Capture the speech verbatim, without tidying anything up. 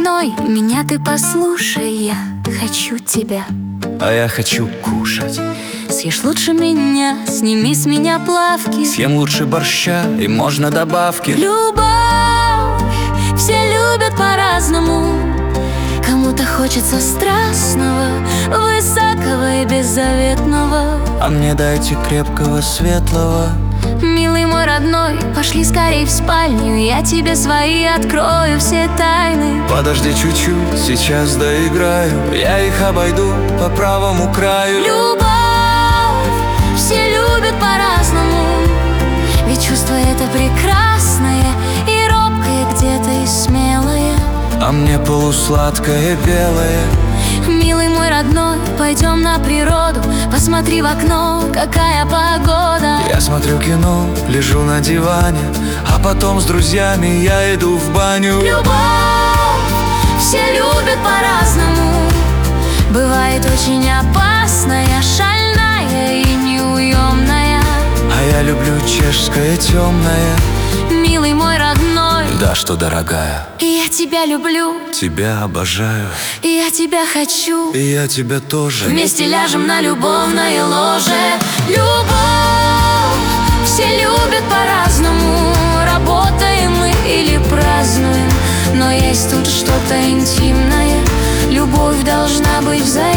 родной, меня ты послушай, я хочу тебя. А я хочу кушать. Съешь лучше меня, сними с меня плавки. Съем лучше борща, и можно добавки. Любовь все любят по-разному. Кому-то хочется страстного, высокого и беззаветного. А мне дайте крепкого, светлого. Милый мой родной, пошли скорей в спальню, я тебе свои открою все тайны. Подожди чуть-чуть, сейчас доиграю, я их обойду по правому краю. Любовь все любят по-разному, ведь чувство это прекрасное и робкое где-то и смелое. А мне полусладкое белое. Милый мой родной, пойдем на природу, посмотри в окно, какая погода. Я смотрю кино, лежу на диване, а потом с друзьями я иду в баню. Любовь все любят по-разному, бывает очень опасная, шальная и неуемная. А я люблю чешское темное. Милый мой родной, да что, дорогая, я тебя люблю, тебя обожаю, я тебя хочу, и я тебя тоже. Вместе ляжем на любовное ложе. Любовь все любят по-разному, работаем мы или празднуем, но есть тут что-то интимное. Любовь должна быть взаимной.